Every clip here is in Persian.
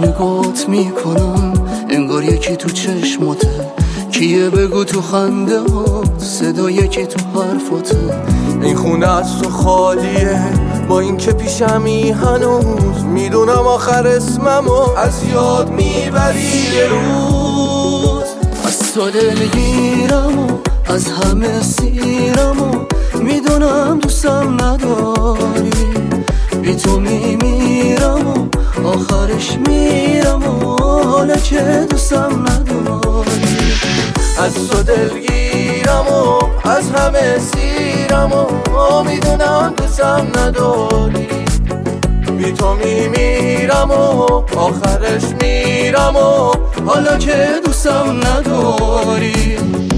نگات میکنم انگار یکی تو چشماته، کیه بگو تو خنده ها صدا یکی تو حرفاته. این خونه از تو خالیه با این که پیشمی هنوز، میدونم آخر اسممو از یاد میبری یه روز. از تو دلگیرم و از همه سیرم و میدونم دوستم نداری، بی تو میمیرم و آخرش میرم و حالا که دوستم نداری. از تو دلگیرم و از همه سیرم و میدونم دوستم نداری، بی تو میمیرم و آخرش میرم و حالا که دوستم نداری.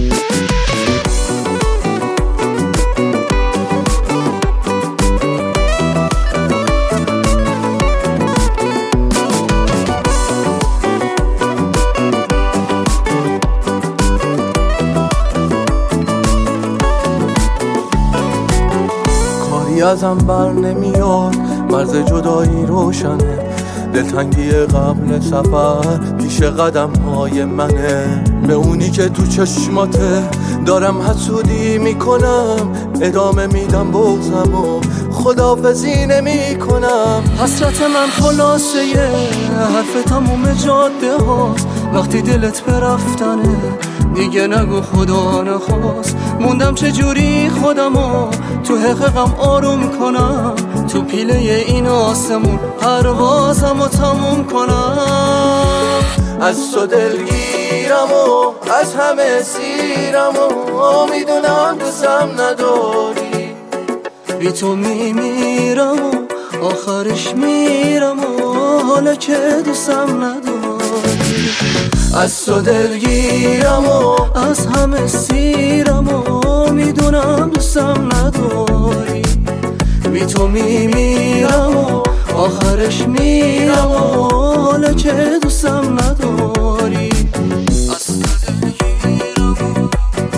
ازم بر نمیاد، مرز جدایی روشنه، دلتنگی قبل سفر پیش قدم های منه. به اونی که تو چشماته دارم حسودی میکنم، ادامه میدم بغضم و خداحافظی نمی کنم. حسرت من خلاصه یه حرف تموم جاده هاست، وقتی دلت به رفتنه دیگه نگو خدا نخواست. موندم چجوری خودمو تو حقیقم آروم کنم، تو پیله این آسمون پروازمو تموم کنم. از تو دلگیرم و از همه سیرم و میدونم دوستم نداری، بی تو میمیرم و آخرش میرم و حالا که دوستم نداری. از تو دلگیرم و از همه سیرم و میدونم دوستم نداری، بی تو میمیرم و آخرش میرم و حالا که دوستم نداری. از تو دلگیرم و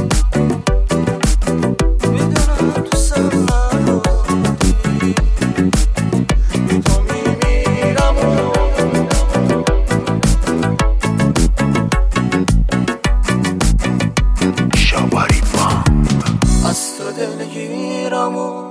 میدونم دوستم نداری، بی تو میمیرم و از تو دلگیرم و